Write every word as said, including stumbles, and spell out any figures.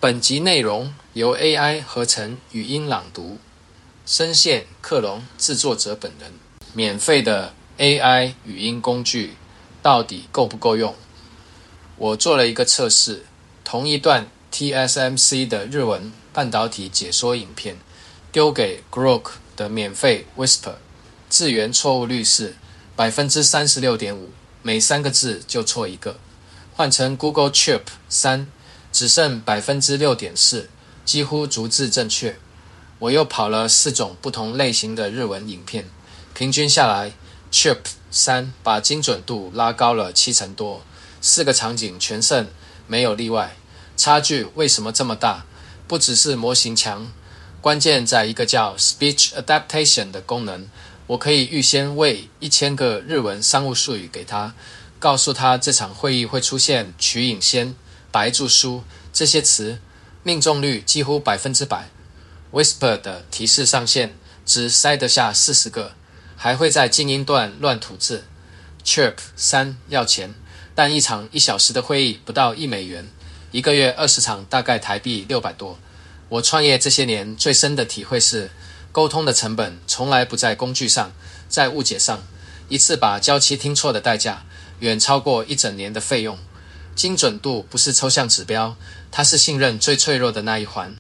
本集内容由 A I 合成语音朗读，声线克隆制作者本人。免费的 A I 语音工具到底够不够用？我做了一个测试，同一段 T S M C 的日文半导体解说影片，丢给 Grok 的免费 Whisper， 字源错误率是 百分之三十六点五， 每三个字就错一个。换成 Google Chirp 三，只剩 百分之六点四， 几乎逐字正确。我又跑了四种不同类型的日文影片，平均下来 Chirp 三把精准度拉高了七成多，四个场景全胜，没有例外。差距为什么这么大？不只是模型强，关键在一个叫 Speech Adaptation 的功能。我可以预先喂一千个日文商务术语给他，告诉他这场会议会出现取影先、白著书这些词，命中率几乎百分之百。Whisper 的提示上限只塞得下四十个，还会在静音段乱吐字。Chirp 三要钱，但一场一小时的会议不到一美元，一个月二十场大概台币六百多。我创业这些年最深的体会是，沟通的成本从来不在工具上，在误解上。一次把交期听错的代价远超过一整年的费用。精准度不是抽象指标，它是信任最脆弱的那一环。